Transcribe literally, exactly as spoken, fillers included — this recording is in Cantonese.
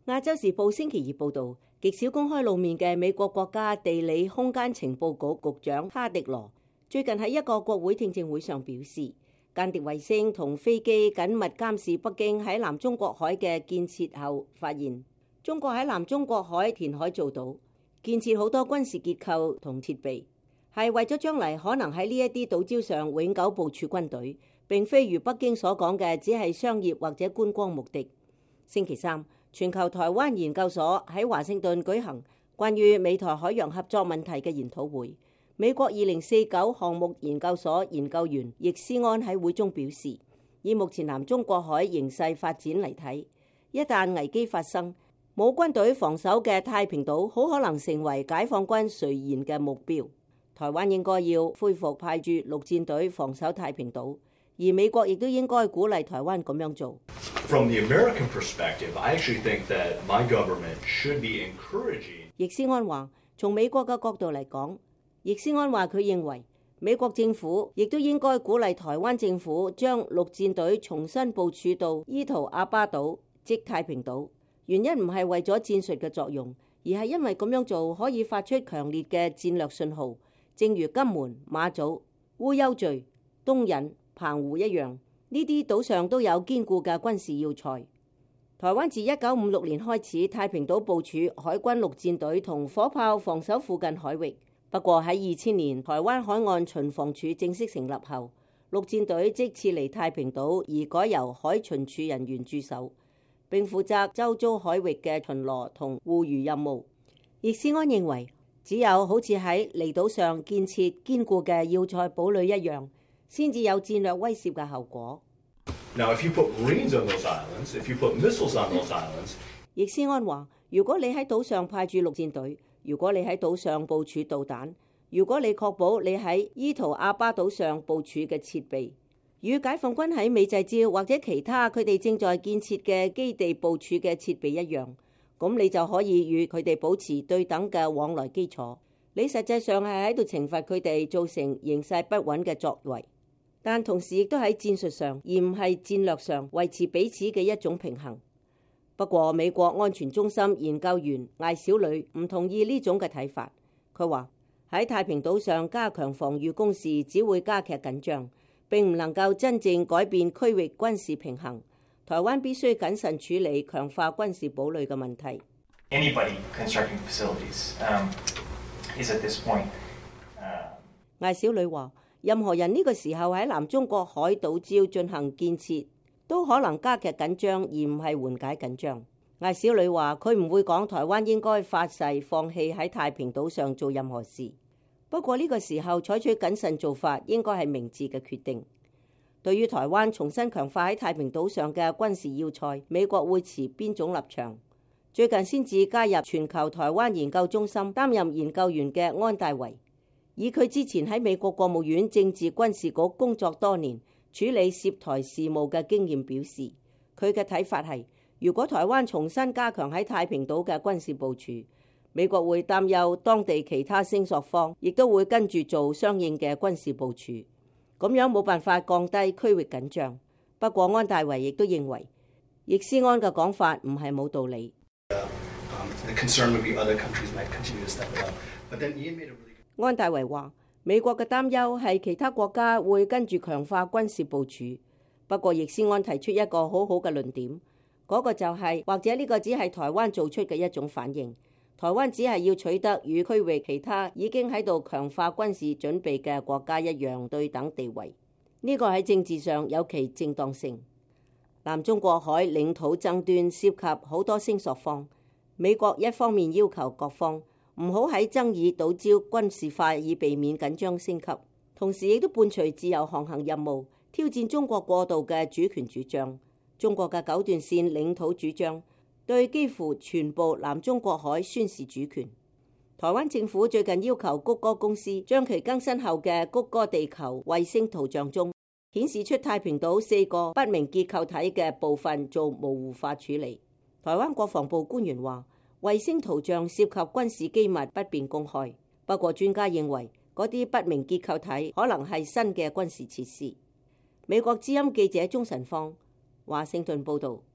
亞洲時報星期二報導，極少公開露面嘅美國國家地理空間情報局局長哈迪羅最近喺一個國會聽證會上表示，間諜衛星同飛機緊密監視北京喺南中國海嘅建設後，發現中國喺南中國海填海造島，建設好多軍事結構同設備，係為咗將來可能喺呢一啲島礁上永久部署軍隊，並非如北京所講嘅只係商業或者觀光目的。星期三，全球台灣研究所喺華盛頓舉行關於美台海洋合作問題嘅研討會。美國二零四九項目研究所研究員易思安喺會中表示，以目前南中國海形勢發展嚟睇，一旦危機發生，冇軍隊防守嘅太平島好可能成為解放軍垂涎嘅目標。台灣應該要恢復派駐陸戰隊防守太平島，而美國亦都應該鼓勵台灣咁樣做。 From the American perspective, I actually think that my government should be encouraging. 易思安話，從美國嘅角度嚟講，易思安話佢認為美國政府亦都應該鼓勵台灣政府將陸戰隊重新部署到伊圖阿巴島，即太平島。原因唔係為咗戰術嘅作用，而係因為咁樣做可以發出強烈嘅戰略信號，正如金門、馬祖、烏丘嶼、東引、澎湖一樣，呢啲島上都有堅固嘅軍事要塞。台灣自一九五六年開始太平島部署海軍陸戰隊同火炮防守附近海域。不過喺二千年台灣海岸巡防處正式成立後，陸戰隊即撤離太平島，而改由海巡署人員駐守，並負責周遭海域嘅巡邏同護漁任務。易思安認為，只有好似喺離島上建設堅固嘅要塞堡壘一樣，先至有戰略威懾嘅後果。 Now, if you put Marines on those islands, if you put missiles on those islands， 易思安話，如果你喺島上派駐陸戰隊，如果你喺島上部署導彈，如果你確保你喺伊圖阿巴島上部署嘅設備與解放軍喺美濟礁或者其他佢哋正在建設嘅基地部署嘅設備一樣，咁你就可以與佢哋保持對等嘅往來基礎。你實際上係喺度懲罰佢哋造成形勢不穩嘅作為，但同時亦都喺戰術上而唔係戰略上維持彼此嘅一種平衡。不過，美國安全中心研究員艾小呂唔同意呢種嘅睇法。佢話喺太平島上加強防禦工事只會加劇緊張，並唔能夠真正改變區域軍事平衡。台灣必須謹慎處理強化軍事堡壘嘅問題。 Anybody constructing facilities, um, is at this point, uh... 艾小呂話，任何人呢個時候喺南中國海島礁進行建設，都可能加劇緊張，而唔係緩解緊張。艾小呂話，佢唔會講台灣應該發誓放棄喺太平島上做任何事。不過呢個時候採取謹慎做法，應該係明智嘅決定。對於台灣重新強化喺太平島上嘅軍事要塞，美國會持邊種立場？最近先至加入全球台灣研究中心擔任研究員嘅安大維，以佢之前喺美國國務院政治軍事局工作多年，處理涉台事務嘅經驗表示，佢嘅睇法係，如果台灣重新加強喺太平島嘅軍事部署，美國會擔憂當地其他聲索方亦都會跟住做相應嘅軍事部署，咁樣冇辦法降低區域緊張。不過安大維亦都認為，易思安嘅講法唔係冇道理。安大維話，美國嘅擔憂係其他國家會跟住強化軍事部署。不過易思安提出一個好好嘅論點，嗰個就係，或者呢個只係台灣做出嘅一種反應。台灣只係要取得與區域其他已經喺度強化軍事準備嘅國家一樣對等地位，呢個喺政治上有其正當性。南中國海領土爭端涉及好多聲索方，美國一方面要求各方唔好喺爭議島礁軍事化，以避免緊張升級，同時亦都伴隨自由航行任務，挑戰中國過度嘅主權主張。中國嘅九段線領土主張對幾乎全部南中國海宣示主權。台灣政府最近要求谷歌公司將其更新後嘅谷歌地球衛星圖像中顯示出太平島四個不明結構體嘅部分做模糊化處理。台灣國防部官員話，衛星圖像涉及軍事機密，不便公開。不過專家認為嗰啲不明結構體可能係新嘅軍事設施。美國之音記者鍾晨芳華盛頓報道。